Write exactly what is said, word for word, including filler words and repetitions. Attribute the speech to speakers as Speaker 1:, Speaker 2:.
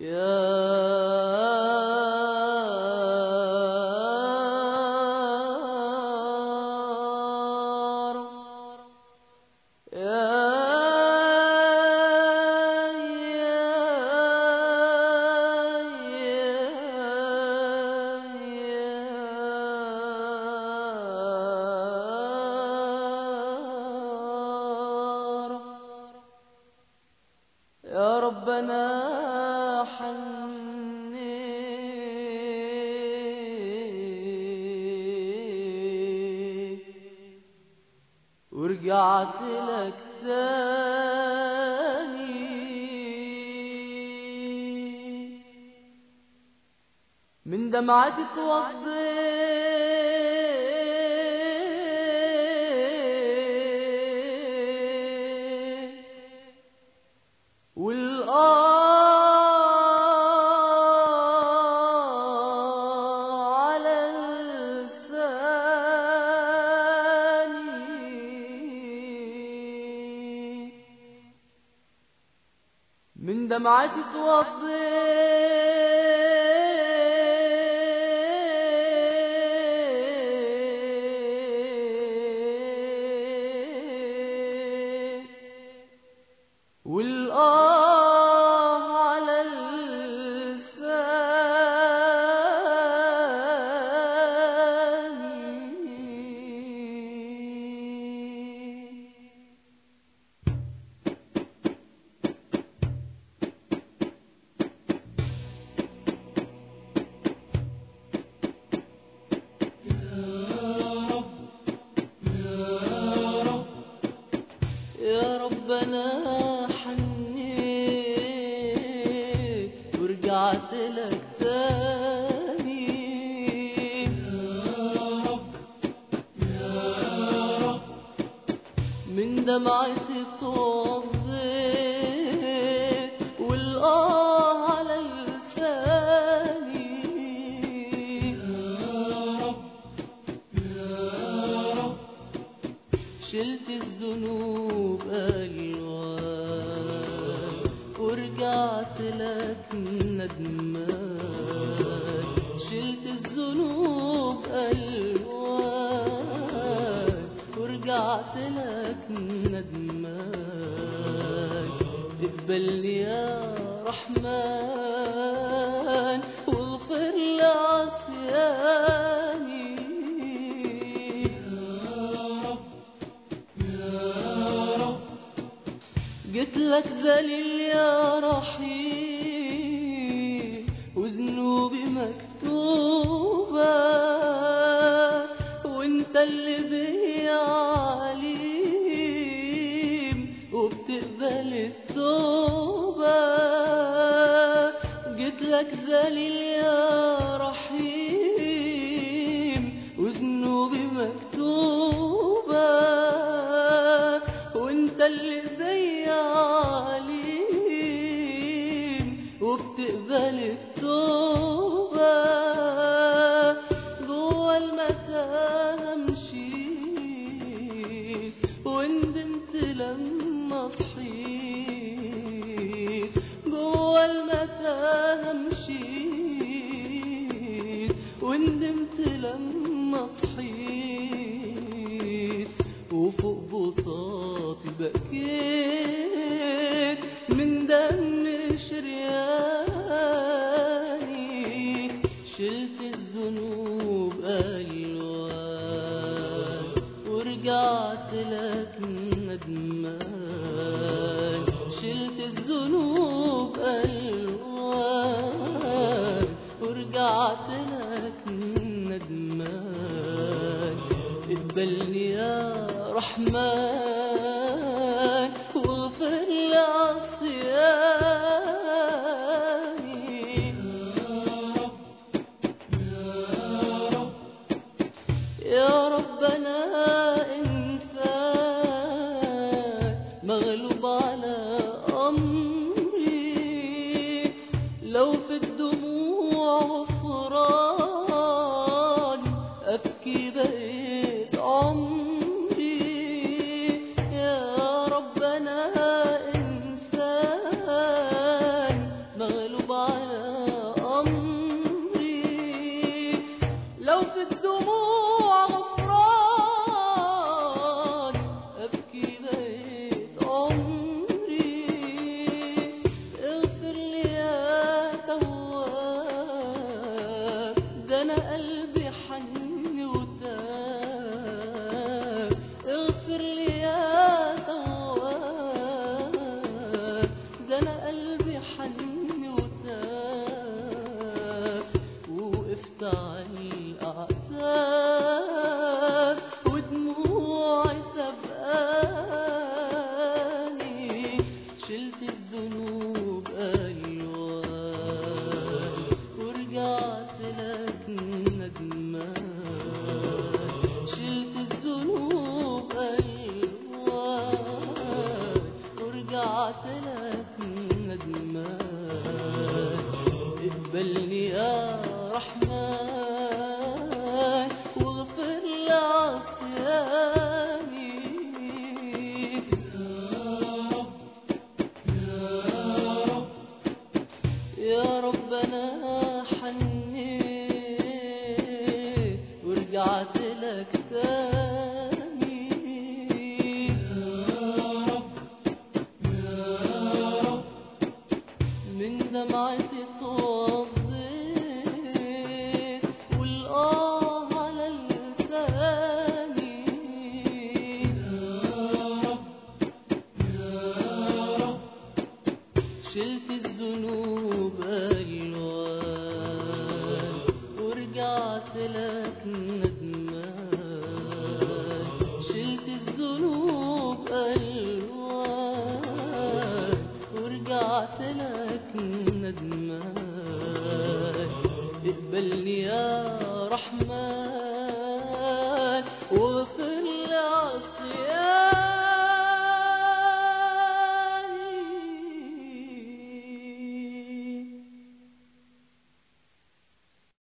Speaker 1: يا ربنا حني ورجعت لك تاني من دمعتي توضيت من دمعتي توضيت والآه على ربنا حنيت ورجعت لك تاني يا رب يا رب من دمعتي توضيت والآه على لساني يا رب يا رب شلت الذنوب ألوان ورجعت لك ندمان شلت الذنوب ألوان ورجعت لك ندمان اقبلني يا رحمن واغفر لي عصياني جيت لك ذليل يا رحيم وذنوبي مكتوبة وانت اللي بيا عليم وبتقبل التوبة جيت لك ذليل يا رحيم وذنوبي مكتوبة وانت اللي وبتقبل التوبة جوا المتاهة مشيت وندمت لما صحيت جوا المتاهة مشيت وندمت لما صحيت وفوق بساطي بكيت من دم شرياني شلت الذنوب ألوان ورجعت لك ندمان شلت الذنوب ألوان ورجعت لك ندمان اقبلني يا رحمن واغفر لي عصياني يا ربنا إنسان مغلوب على أمري لو في الدموع غفران أبكي بقيت عمري يا ربنا إنسان مغلوب على ده أنا قلبي حن وتاب، اغفر لي يا تواب، ده أنا قلبي حن وتاب، وقفت على الأعتاب ودموعي سبقاني، شلت الذنوب ألوان ورجعت لك ندمان، شلت الذنوب ألوان ورجعت لك ندمان، اقبلني يا رحمن واغفر لي عصياني. يا رب أنا حنيت ورجعت لك تاني، من دمعتي اتوضيت والآه على لساني، شلت الذنوب ألوان ورجعت لك ندمان، شلت الذنوب ألوان ورجعت لك ندمان، اقبلني يا رحمن واغفر